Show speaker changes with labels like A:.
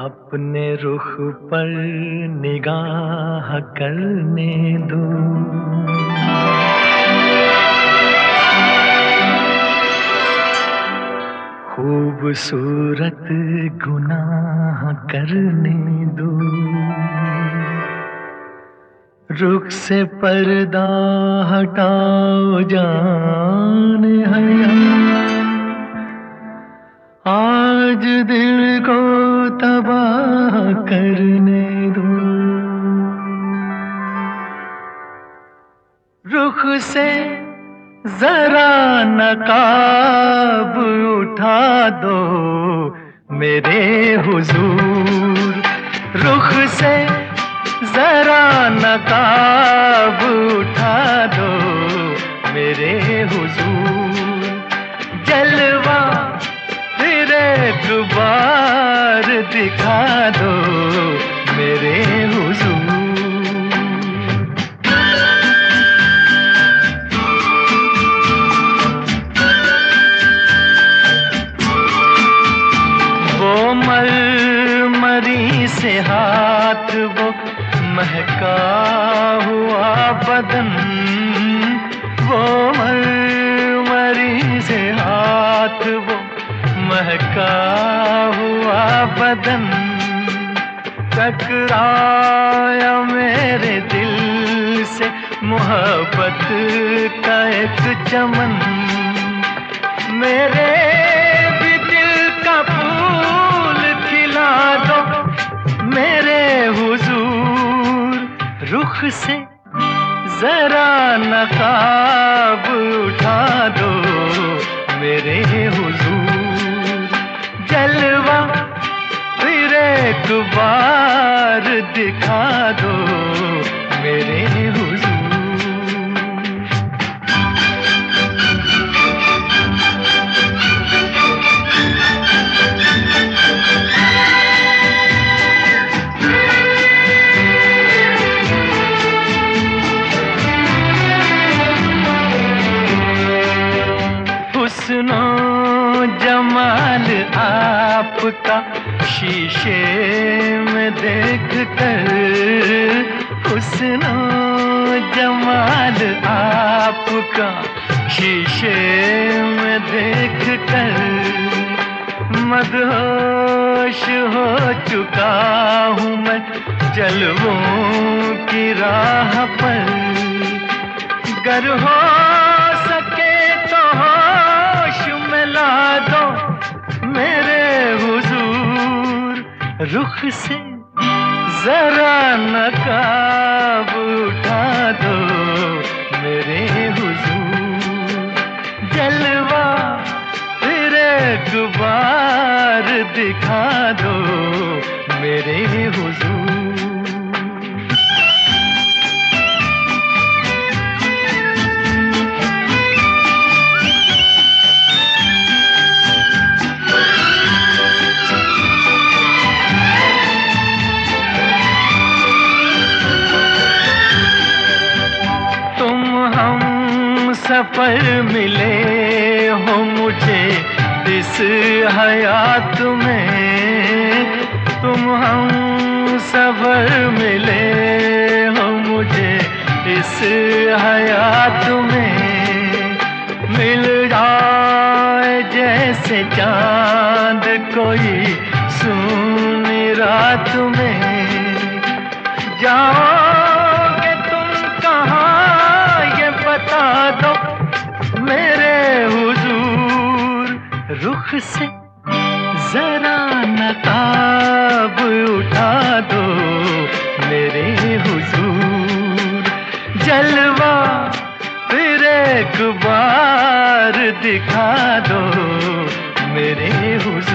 A: अपने रुख पर निगाह करने दो। खूबसूरत गुनाह करने दो। रुख से पर्दा हटाओ जान हया, आज दिल को तबाह करने दो। रुख से जरा नकाब उठा दो मेरे हुजूर। रुख से जरा नकाब उठा दो मेरे हुजूर। जलवा फिर एक बार दिखा दो मेरे हुजूर। वो मरमरी से हाथ, वो महका हुआ बदन, वो मरमरी से हाथ, वो महका हुआ बदन, टकराया मेरे दिल से मोहब्बत का एक चमन। मेरे भी दिल का फूल खिला दो मेरे हुजूर। रुख से जरा नकाब उठा दो मेरे हुजूर। जलवा फिर एक बार दिखा दो मेरे हुजूर। हुस्नो जमाल आपका शीशे में देख कर, हुस्नो जमाल आपका शीशे में देख कर, मदहोश हो चुका हूँ मैं जलवों की राह पर। गर हो सके तो होश में ला दो मेरे हुजूर। रुख से जरा नकाब उठा दो मेरे हुजूर। जलवा फिर एक बार दिखा दो मेरे हुजूर। सफर मिले हो मुझे इस हयात में, तुम हम सफर मिले हो मुझे इस हयात में। मिल जाए जैसे चांद कोई सूनी रात में, जाओगे तुम कहाँ ये बता दो मेरे हुजूर। रुख से जरा नकाब उठा दो मेरे हुजूर। जलवा फिर एक बार दिखा दो मेरे हुजूर।